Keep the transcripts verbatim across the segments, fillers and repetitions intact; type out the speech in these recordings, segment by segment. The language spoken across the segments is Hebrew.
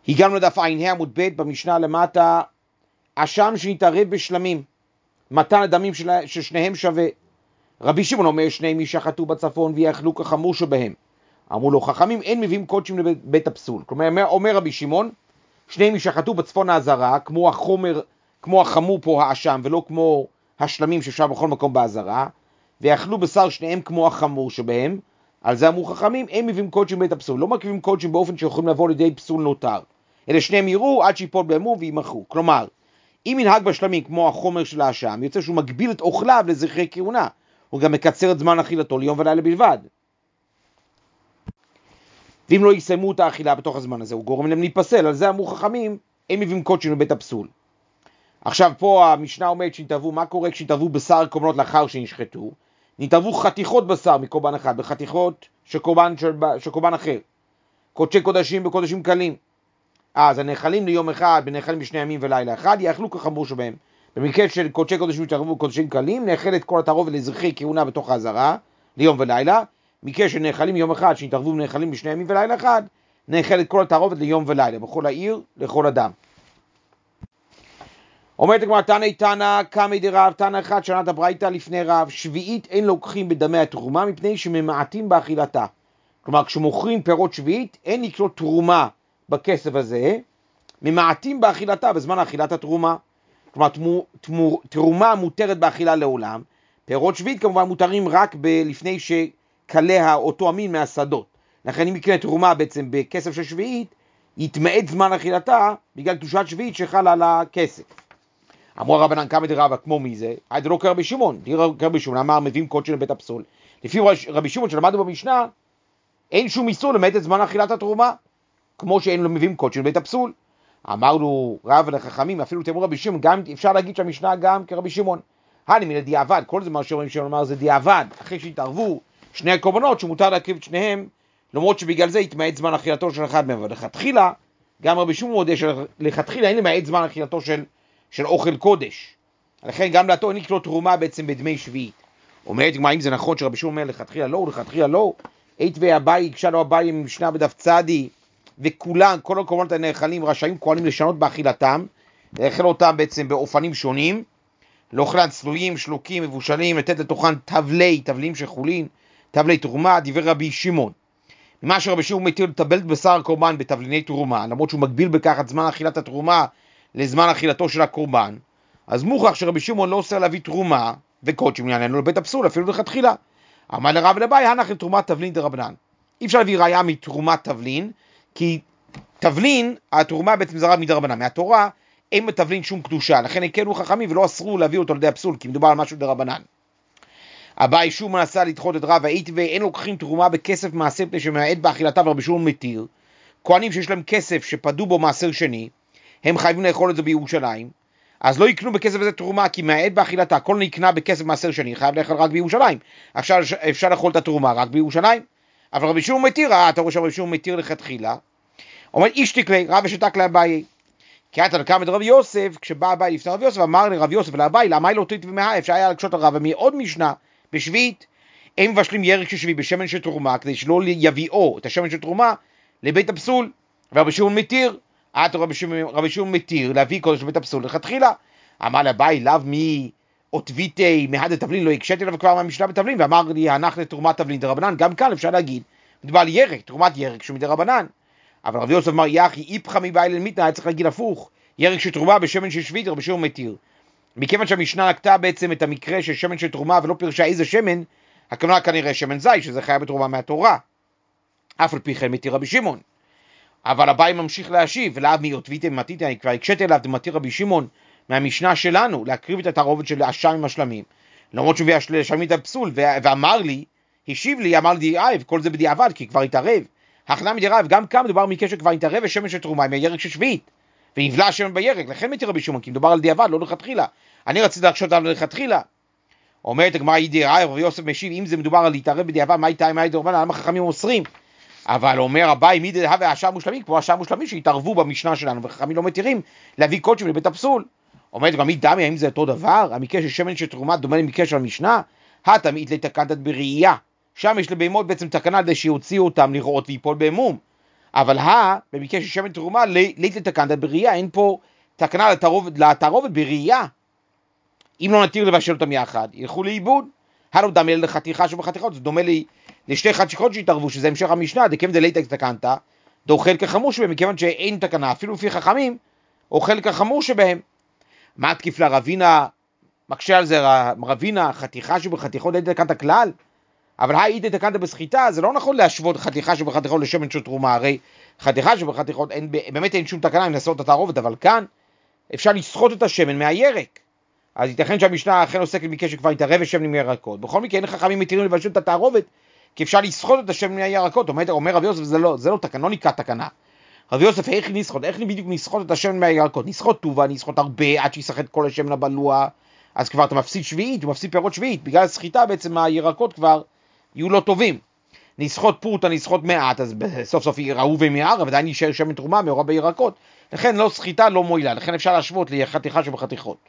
הגענו לדף ע"ה עמוד ב' במשנה למטה, אשם שנתערב בשלמים, מתן הדמים של, ששניהם שווה. רבי שמעון אומר, שניהם ישחטו בצפון ויאכלו כחמור שבהם. אמרו לו, חכמים אין מביאים קודשים לבית בית הפסול. כלומר, אומר רבי שמעון, שניהם ישחטו בצפון העזרה, כמו החומר, כמו החמור פה האשם, ולא כמו השלמים שאפשר בכל מקום בעזרה, ויאכלו בשר שניהם כמו החמור שבהם. על זה אמרו חכמים, אין מביאים קודשים בית הפסול. לא מקריבים קודשים באופן שיכולים לבוא לידי פסול נותר. אלא שניהם יראו עד שיפול בהמו וימחו. כלומר, אם ינהג בשלמים כמו החומר של האשם, יוצא שהוא מגביל את אוכליו לזכרי כהונה. הוא גם מקצר את זמן אכילתו ליום ולילה בלבד. ואם לא יסיימו את האכילה בתוך הזמן הזה, הוא גורם להם להיפסל. על זה אמרו חכמים, הם מביאים קודשים לבית הפסול. עכשיו פה המשנה אומרת שנתערבו, מה קורה כשנתערבו בשר קורבנות לאחר שנשחטו? נתערבו חתיכות בשר מקורבן אחד, בחתיכות של קורבן, של, של קורבן אחר. קודשי קודשים בקודשים קלים. אז הנאכלים ליום אחד, בנאכלים בשני ימים ולילה אחד, יאכלו כחמור שבהם. במקרה של קודשי קודשים שהתערבו בקודשים קלים, נאכלת כל התערובת לזכרי כהונה בתוך העזרה, ליום ולילה. מקרה של נאכלים יום אחד, שהתערבו בנאכלים בשני ימים ולילה אחד, נאכלת כל התערובת ליום ולילה, בכל העיר, לכל אדם. אומרת הגמרא, תנא תנא קמי דרב, תנא אחד שנת הברייתא לפני רב, שביעית אין לוקחים בדמי התרומה מפני שממעטים באכילתה. כלומר, כשמוכרים פירות שביעית, אין לקנות תרומה בכסף הזה, ממעטים באכילתה בזמן אכילת התרומה. כלומר, תמו, תמו, תרומה מותרת באכילה לעולם, פירות שביעית כמובן מותרים רק ב- לפני שקלה אותו המין מהשדות. לכן אם יקנה תרומה בעצם בכסף של שביעית, יתמעט זמן אכילתה בגלל קדושת שביעית שחלה על הכסף. אמרו רבנן קמא דרבא, כמו מי זה? היי, זה לא כרבי שמעון. כרבי שמעון אמר, מביאים קודש לבית הפסול. לפי רבי שמעון שלמדנו במשנה, אין שום איסור למעט את זמן אכילת התרומה, כמו שאין לו מביאים קודש לבית הפסול. אמרנו רב לחכמים, אפילו תאמרו רבי שמעון, גם אפשר להגיד שהמשנה גם כרבי שמעון. הני מן הדיעבד, כל זה מה שרבי שמעון אמר זה דיעבד, אחרי שהתערבו שני הקורבנות שמותר להקריב את שניהם, למרות שבגלל זה יתמעט זמן אכילתו של אחד מהם. ולכתחילה, גם רבי שמעון מודה שלכתחילה אין למעט זמן אכילתו של של אוכל קודש. לכן גם דעתו אין לקנות תרומה בעצם בדמי שביעית. אומרת גמרא, אם זה נכון שרבי שמעון אומר לכתחילה לא, לכתחילה לא, עת ואביי, הקשה לו אביי משנה בדף צדי, וכולם, כל הקורבנות הנאכלים רשאים כהנים לשנות באכילתם, לאכול אותם בעצם באופנים שונים, לאוכלן צלויים, שלוקים, מבושלים, לתת לתוכן תבלי, תבלים של חולין, תבלי תרומה, דיבר רבי שמעון. מה שרבי שמעון מתיר לטבל בשר קורבן בתבליני תרומה, למרות שהוא מגביל בכך את זמן אכילת התרומה לזמן אכילתו של הקורבן, אז מוכרח שרבי שמעון לא אוסר להביא תרומה וקודשים לענייננו לבית הפסול, אפילו לכתחילה. אמר לרב ולאביי, הנח לתרומת תבלין דרבנן. אי אפשר להביא ראיה מתרומת תבלין, כי תבלין, התרומה בעצם זה רק מדרבנן. מהתורה אין בתבלין שום קדושה, לכן הקלו חכמים ולא אסרו להביא אותו לידי הפסול, כי מדובר על משהו דרבנן. אביי שוב מנסה לדחות את רב, היית ואין לוקחים תרומה בכסף מעשר פני שמעט באכילתה, ורבי שמעון מתיר. כהנים שיש להם כסף שפדו בו מעשר שני, הם חייבים לאכול את זה בירושלים, אז לא יקנו בכסף הזה תרומה, כי מהעת באכילתה, כל נקנה בכסף מעשר שני, חייב לאכול רק בירושלים. אפשר, אפשר לאכול את התרומה רק בירושלים. אבל רבי שמעון מתיר, אה, אתה רואה שרבי שמעון מתיר לכתחילה. אומר, אישתיק לי, רב ושתק לאביי. כי אתה לקם את רבי יוסף, כשבא אביי לפני רבי יוסף, אמר לרבי יוסף ולאביי, למה לא תית ומאה, אפשר היה לקשות על רב, ומעוד משנה, בשביעית, הם מבשלים ירק של שביעית בשמן של תרומה, כדי שלא יביאו את השמן של תרומה לבית הפסול. ורבי שמעון מתיר. עד רבי שמעון מתיר להביא קודש לבית הפסול לכתחילה. אמר לאביי, לאו מי עוטביתי מהד התבלין, לא הקשתי אליו כבר מהמשנה בתבלין, ואמר לי, הנח לתרומת תבלין דרבנן. גם כאן אפשר להגיד, מדובר על ירק, תרומת ירק שהוא מדרבנן. אבל רבי יוסף אמר, יחי איפכא מבעי למיתנא, היה צריך להגיד הפוך, ירק של תרומה בשמן של שביעית, רבי שמעון מתיר. מכיוון שהמשנה נקטה בעצם את המקרה של שמן של תרומה ולא פירשה איזה שמן, הכוונה כנראה שמן זית, שזה חייב בתרומה מהתורה. אף על פי כן מתיר רבי שמעון. אבל אביי ממשיך להשיב, ולאו מי עוטביתי ומתיתי, אני כבר הקשתי אליו, מתיר רבי שמעון מהמשנה שלנו, להקריב את התערובת של אשם עם השלמים, למרות שהוא הביא לשלמים את הפסול, ואמר לי, השיב לי, אמר לי, אה, וכל זה בדיעבד, כי כבר התערב. הכנה מדירב, גם כאן מדובר מקשר כבר התערב ושמן של תרומה, מהירק של שביעית, ונבלע השמן בירק, לכן מתיר רבי שמעון, כי מדובר על דיעבד, לא לכתחילה. אני רציתי להקשות עליו לכתחילה. אומרת הגמרא, ידיעה, רבי יוסף משיב, אם זה מדובר על להתערב בדיעבד, מה איתה, מה איתה, למה חכמים אוסרים? אבל אומר אביי, מי דהה והשאר מושלמים, כמו השאר מושלמים שהתערבו במשנה שלנו, וחכמים לא מתירים להביא קודשים לבית הפסול. אומרת גם מי דמי, האם זה אותו דבר? המקרה של שמן של תרומה דומה למקרה של המשנה? התמית לתקנת בראייה. שם יש לבהמות בעצם תקנה כדי שיוציאו אותם לראות ויפול בהמום. אבל ה, במקרה של שמן תרומה, לית לתקנת בראייה, אין פה תקנה לתערובת, לתערובת בראייה. אם לא נתיר לבשל אותם יחד, ילכו לאיבוד. הלא דמה לחתיכה שבחתיכות, זה דומה לי לשתי חתיכות שהתערבו, שזה המשך המשנה, דקם דלית תקנת, דאוכל כחמור שבהם, מכיוון שאין תקנה, אפילו לפי חכמים, אוכל כחמור שבהם. מה התקיף לרבינה, מקשה על זה רבינה, חתיכה שבחתיכות אין תקנת הכלל, אבל היית תקנת בסחיטה, זה לא נכון להשוות חתיכה שבחתיכות לשמן של תרומה, הרי חתיכה שבחתיכות, אין, באמת אין שום תקנה אם נעשה את התערובת, אבל כאן אפשר לסחוט את השמן מהירק. אז ייתכן שהמשנה אכן עוסקת במקרה שכבר התערב השמן מירקות. בכל מקרה, אין חכמים מתירים לבשל את התערובת, כי אפשר לסחוט את השמן מהירקות. אומר, אומר רבי יוסף, זה לא, זה לא תקנה, לא נקרא תקנה. רבי יוסף, איך נסחוט? איך בדיוק נסחוט את השמן מהירקות? נסחוט טובה, נסחוט הרבה, עד שיסחט כל השמן הבלוע, אז כבר אתה מפסיד שביעית, הוא מפסיד פירות שביעית. בגלל הסחיטה בעצם הירקות כבר יהיו לא טובים. נסחוט פורטה, נסחוט מעט, אז בסוף סוף יראו ומיער, אבל עדיין יישאר שמן תרומה מעורב בירקות. לכן לא סחיטה, לא מועילה. לכן אפשר להשוות לחתיכה שבחתיכות.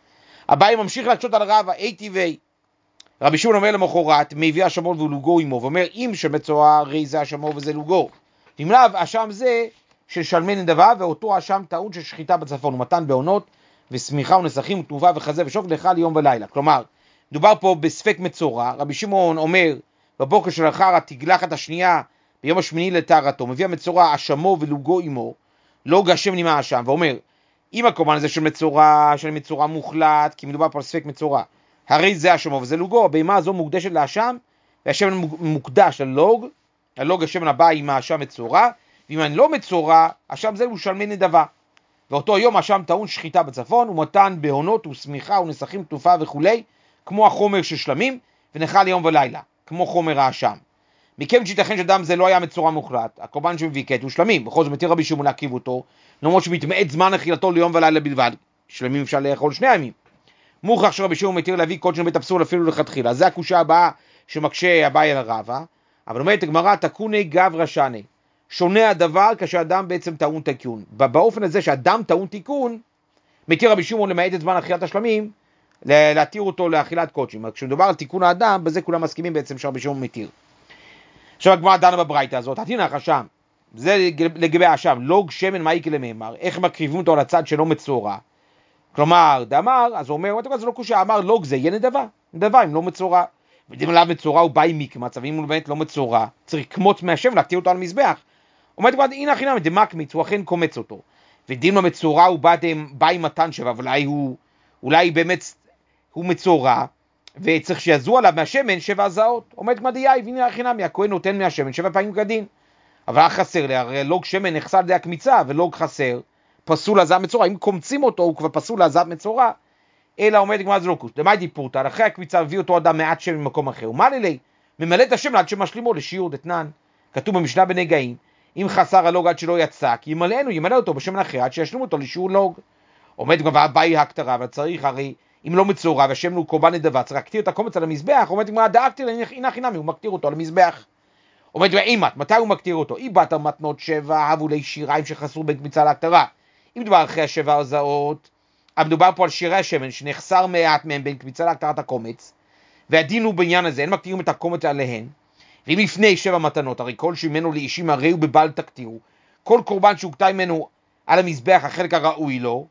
הבאי ממשיך להקשות על רבא, אי טבעי. רבי שמעון אומר למחרת, מביא השמור ולוגו עמו, ואומר, אם שמצורע הרי זה השמור וזה לוגו. אם לאו, אשם זה של שלמי נדבה, ואותו אשם טעון של שחיטה בצפון, ומתן בעונות, ושמיכה ונסכים, ותנובה וחזה ושוק, לאכל יום ולילה. כלומר, מדובר פה בספק מצורע, רבי שמעון אומר, בבוקר של אחר התגלחת השנייה, ביום השמיני לטהרתו, מביא המצורע השמו ולוגו עמו, לא גשם נמה אשם, ואומר, אם הקורבן הזה של מצורע, של מצורע מוחלט, כי מדובר פה על ספק מצורע, הרי זה השמו וזה לוגו, הבהמה הזו מוקדשת לאשם, והשמן מוקדש ללוג, הלוג השמן הבא עם האשם מצורע, ואם אני לא מצורע, אשם זה הוא שלמי נדבה. ואותו יום האשם טעון שחיטה בצפון, ומתן בהונות וסמיכה ונסכים תנופה וכולי, כמו החומר של שלמים, ונאכל יום ולילה, כמו חומר האשם. מכיוון שייתכן שדם זה לא היה מצורע מוחלט, הקורבן שמביא קט הוא שלמים, בכל זאת מתיר רבי שמעון להקריב אותו, למרות שמתמעט זמן אכילתו ליום ולילה בלבד, שלמים אפשר לאכול שני ימים. מוכרח שרבי שמעון מתיר להביא קודש בית הפסול אפילו לכתחילה. זה הקושה הבאה שמקשה אביי על רבא, אבל אומרת הגמרא, תקוני גברא שני, שונה הדבר כאשר אדם בעצם טעון תיקון. באופן הזה שאדם טעון תיקון, מתיר רבי שמעון למעט את זמן אכילת השלמים, להתיר אותו לאכילת קודשים. כשמדובר על תיקון האדם, בזה כולם מסכימים בעצם שרבי שמעון מתיר. עכשיו הגמרא דנה בברייתא הזאת, התינא חשם, זה לגבי האשם, לוג שמן מאיקי למאמר, איך מקריבים אותו על הצד שלא מצורע. כלומר, דאמר, אז הוא אומר, זה לא קושה, אמר לוג זה, יהיה נדבה, נדבה אם לא מצורע. ודין עליו מצורע הוא בא עם מקמץ, אבל אם הוא באמת לא מצורע, צריך לקמוץ מהשמן, להקטיר אותו על המזבח. אומרת, הנה הכינם, דמקמיץ, הוא אכן קומץ אותו. ודין המצורע הוא בא, בא עם מתן שבע, אבל אולי הוא, אולי באמת הוא מצורע, וצריך שיזו עליו מהשמן שבע הזעות. אומרת מדייי, והנה הכינם, הכהן נותן מהשמן שבע פעמים כדין. אבל חסר לי, הרי לוג שמן נחסר די הקמיצה, ולוג חסר, פסול הזעת מצורע. אם קומצים אותו, הוא כבר פסול הזעת מצורע. אלא עומד לגמרי זה לא קוש. למה דיפורתא? אחרי הקמיצה הביא אותו אדם מעט שמן ממקום אחר. ומה לילי? ממלא את השמן עד שמשלימו לשיעור דתנן. כתוב במשנה בנגעים, אם חסר הלוג עד שלא יצא, כי ימלאנו, ימלא אותו בשמן אחר עד שישלימו אותו לשיעור לוג. עומד כבר הבאי הקטרה, אבל צריך הרי, אם לא מצורע והשמן הוא קורבן נדבה, צריך להקטיר את הקומץ על המזבח. עומד כבר דאגתי הנה חינמי, הוא מקטיר אותו על המזבח. עומד ואימת, מתי הוא מקטיר אותו? אם באת מתנות שבע, הבולי שיריים שחסרו בין קמיצה להקטרה. אם מדובר אחרי השבע הזעות, מדובר פה על שירי השמן שנחסר מעט מהם בין קמיצה להקטרת הקומץ, והדין הוא בעניין הזה, אין מקטירים את הקומץ עליהן, ואם לפני שבע מתנות, הרי כל שמנו לאישים הרי הוא בבל תקטירו, כל קורבן שהוקטע ממנו על המזבח, החלק הראוי לו,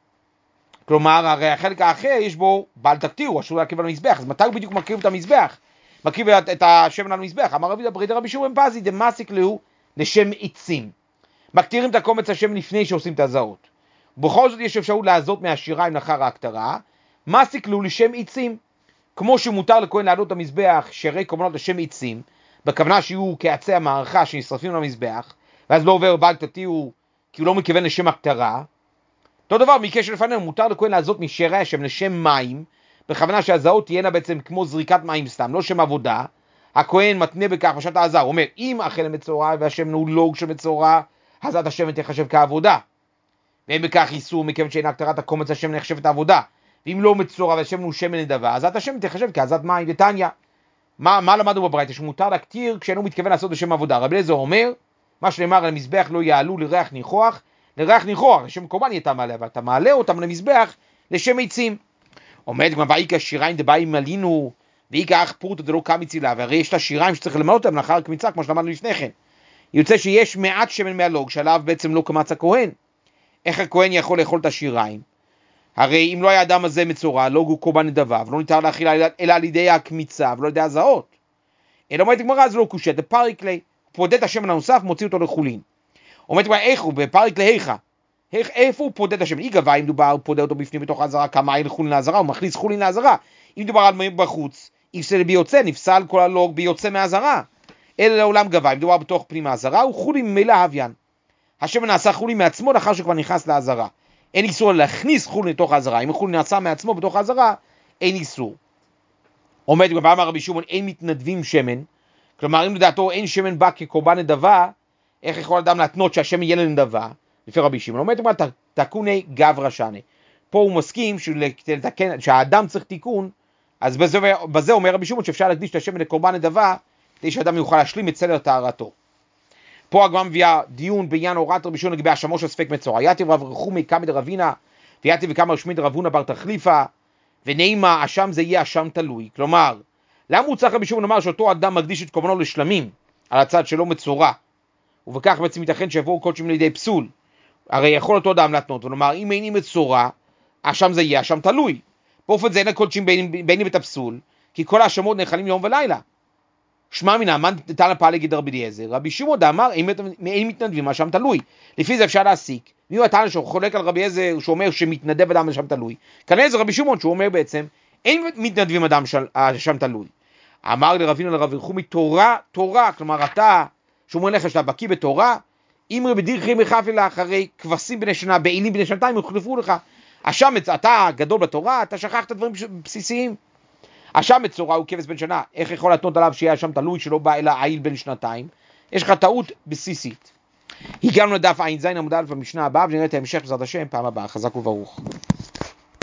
כלומר, הרי החלק האחר יש בו בל תקטירו, אסור להקריב על המזבח, אז מתי הוא בדיוק מקריב את המזבח? מקריב את השמן על המזבח, אמר רבי דברי דרבי שמעון פזי, דמסיק לו לשם עצים. מקטירים את הקומץ השמן לפני שעושים את הזעות. בכל זאת יש אפשרות לעזות מהשיריים לאחר ההקטרה, מסיק לו לשם עצים. כמו שמותר לכהן לעלות את המזבח שירי קורבנות לשם עצים, בכוונה שיהיו כעצי המערכה שנשרפים למזבח, ואז לא עובר בל תקטירו כי הוא לא מכוון לשם הקטרה. אותו דבר, מקרה שלפנינו, מותר לכהן לעזות משירי השם לשם מים, בכוונה שהזעות תהיינה בעצם כמו זריקת מים סתם, לא שם עבודה. הכהן מתנה בכך פשט העזר, הוא אומר, אם אכל מצורע והשם הוא לוג של מצורע, הזעת השמן תחשב כעבודה. ואין בכך איסור מכיוון שאין הקטרת הקומץ השמן נחשבת העבודה. ואם לא מצורע והשמן הוא שמן נדבה, הזעת השמן תחשב כעזת מים. דתניא. מה, מה למדנו בברייתא? שמותר להקטיר כשאינו מתכוון לעשות בשם עבודה. רבי אליעזר אומר, מה שנאמר על המזבח לא יעלו לריח ניחוח, לריח ניחוח, לשם קורבן יתה מעלה, אבל אתה מעלה אותם למזבח לשם עצים. עומד גם ואיקה שיריים דבאי מלינו, ואיקה אך פורטה דלא קמיצילה, והרי יש לה שיריים שצריך למלא אותם לאחר הקמיצה, כמו שלמדנו לפני כן. יוצא שיש מעט שמן מהלוג, שעליו בעצם לא קמץ הכהן. איך הכהן יכול לאכול את השיריים? הרי אם לא היה הדם הזה מצורע, לוג הוא קורבן נדביו, לא ניתן להאכיל אלא על ידי הקמיצה ולא על ידי הזעות. אלא אומרת הגמרא, זה לא קושי, זה פריקלי, פודד השמן הנוסף, מוציא אותו לחולין. אומרת הגמרא, איך הוא? בפריקלי היכה. איפה הוא פודד השמן? אי גבה, אם דובר, הוא פודד אותו בפנים בתוך העזרה, כמה אין חולין לעזרה, הוא מכניס חולין לעזרה. אם דובר על מים בחוץ, יפסל ביוצא, נפסל כל הלוג ביוצא מהעזרה. אלא לעולם גבה, אם דובר בתוך פנים העזרה, הוא חולין ממילא הוויין. השמן נעשה חולין מעצמו לאחר שכבר נכנס לעזרה. אין איסור להכניס חולין לתוך העזרה. אם חולין נעשה מעצמו בתוך העזרה, אין איסור. עומד ואמר רבי שמעון, אין מתנדבים שמן. כלומר, אם לדעתו אין שמן בא כקורבן נדבה, איך יכול אדם להתנות שהשמן יהיה לנדבה? לפי רבי שמעון. עומד ואמר, תקוני גברא שני. פה הוא מסכים שלתקן, שהאדם צריך תיקון, אז בזה, בזה אומר רבי שמעון שאפשר להקדיש את השמן לקורבן נדבה, כדי שהאדם יוכל להשלים את סדר טהרתו. פה הגמרא מביאה דיון בעניין הוראת רבי שמעון לגבי השמו של ספק מצורע. יתיב רב רחומי קמא דרבינה, ויתיב וקמא רשמי דרב הונא בר תחליפא, ונעימה אשם זה יהיה אשם תלוי. כלומר, למה הוא צריך רבי שמעון לומר שאותו אדם מקדיש את קורבנו לשלמים, על הצד שלו מצורע, ובכך בעצם ייתכן שיבואו קודשים לידי פסול? הרי יכול אותו אדם להתנות ולומר, אם איני מצורע, אשם זה יהיה אשם תלוי. באופן זה אין הקודשים ביני ואת הפסול, כי כל האשמות נאכלים יום ולילה. שמע מינא, מה נתן לפעל להגיד רבי אליעזר? רבי שמעון דאמר, אין מתנדבים, אשם תלוי. לפי זה אפשר להסיק. מי הוא הטענה שהוא חולק על רבי אליעזר, שהוא אומר שמתנדב אדם אשם תלוי? כנראה זה רבי שמעון, שהוא אומר בעצם, אין מתנדבים אדם אשם תלוי. אמר לרבינו לרב רחומי, תורה, תורה, כלומר אתה, שהוא אומר לך שאתה בקיא בתורה, אם רבי דירכי מחפי לאחרי כבשים בני שנה, בעילים בני שנתיים, יחלפו לך. אשם, אתה גדול בתורה, אתה שכחת דברים בסיסיים. אשם מצורע הוא כבש בן שנה, איך יכול להתנות עליו שיהיה אשם תלוי שלא בא אלא עיל בן שנתיים? יש לך טעות בסיסית. הגענו לדף עין זין עמוד א' במשנה הבאה, ונראה את ההמשך בעזרת השם פעם הבאה. חזק וברוך.